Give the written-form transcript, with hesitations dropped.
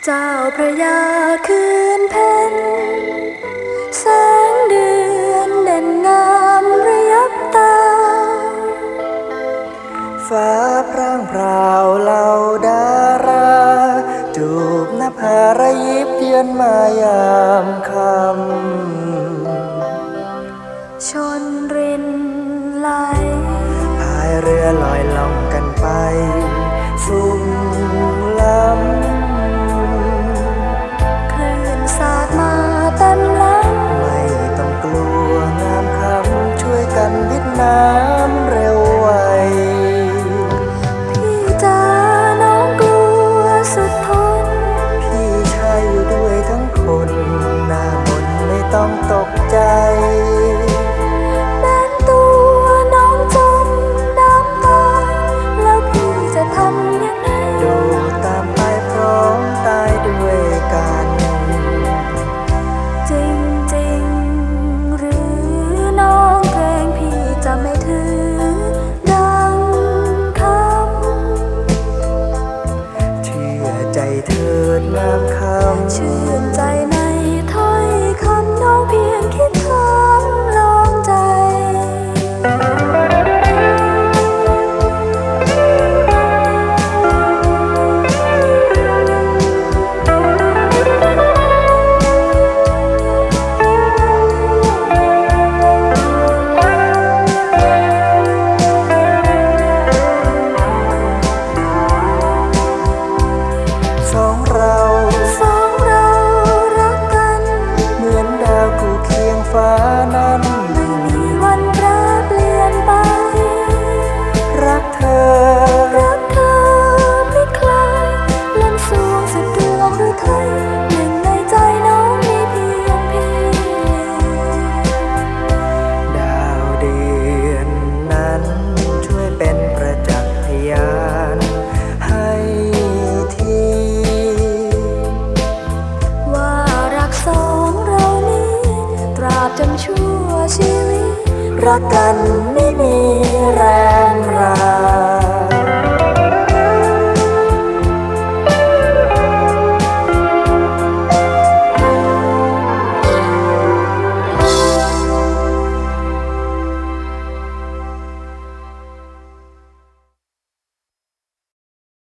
เจ้าพระยาคืนเพ็ญแสงเดือนเด่นงามระยับตาฟ้าพร่างพราวเหล่าดาราจูบนภาระยิบเยือนมายามคชนรินไหลำพายเรือลอยล่องกันไปฟุ้งล้ำคลื่นสาดมาเต็มลำไม่ต้องกลัวงามคำช่วยกันวิทน้ำเร็วไวพี่จ๋าน้องกลัวสุดทนพี่ชายอยู่ด้วยทั้งคนหน้ามนไม่ต้องตกใจแม้ตัวน้องจมน้ำตายแล้วพี่จะทำยังไงดูตามไปพร้อมตายด้วยกันจริงๆหรือน้องเกรงพี่จะไม่ถือดังคำเชื่อใจเถิดงามคำชื่นใจในถ้อยคำน้องเพียงคิดถามลองใจสองเรารักกันเหมือนดาวคู่เคียงฟ้านั้นไม่มีวันแปรเปลี่ยนไปรักเธอไม่คลายล้นสวงสุดดวงหรือไทยหนึ่งในใจน้องมีเพียงพี่ดาวเดือนนั้นช่วยเป็นประจักษ์พยานให้ทีว่ารักสองเรานี้ตราบจนชั่วชีวิตรักกันไม่มีแรงรา